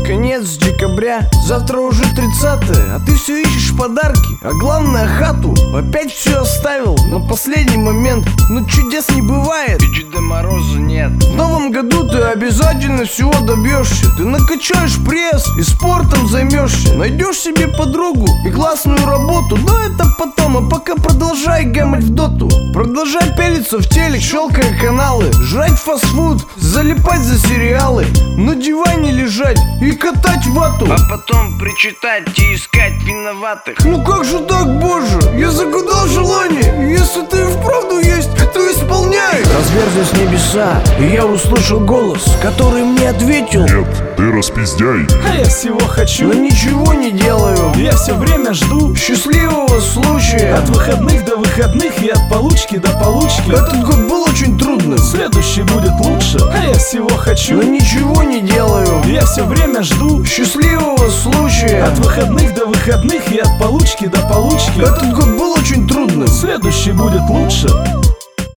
Конец декабря, завтра уже 30-е, а ты все ищешь подарки, а главное хату. Опять все оставил на последний момент, но чудес не бывает и Деда Мороза нет. В новом году ты обязательно всего добьешься. Ты накачаешь пресс и спортом займешься, найдешь себе подругу и классную работу. Но это потом, а пока продолжай гамать в доту. Продолжай пелиться в телек, щелкая каналы, жрать фастфуд, залипать за сериалы, на диване лежать и катать вату, а потом причитать и искать виноватых. Ну как же так, боже, я загадал желание, если ты и вправду есть, то исполняй. Разверзлись небеса, и я услышал голос, который мне ответил: нет, ты распиздяй. А я всего хочу, но ничего не делаю. Я все время жду счастливого случая. От выходных до выходных и от получки до получки. Этот год был очень трудным, следующий будет лучше. А я всего хочу, но ничего не делаю. Я все время жду счастливого случая. От выходных до выходных и от получки до получки. Этот год был очень трудным, следующий будет лучше.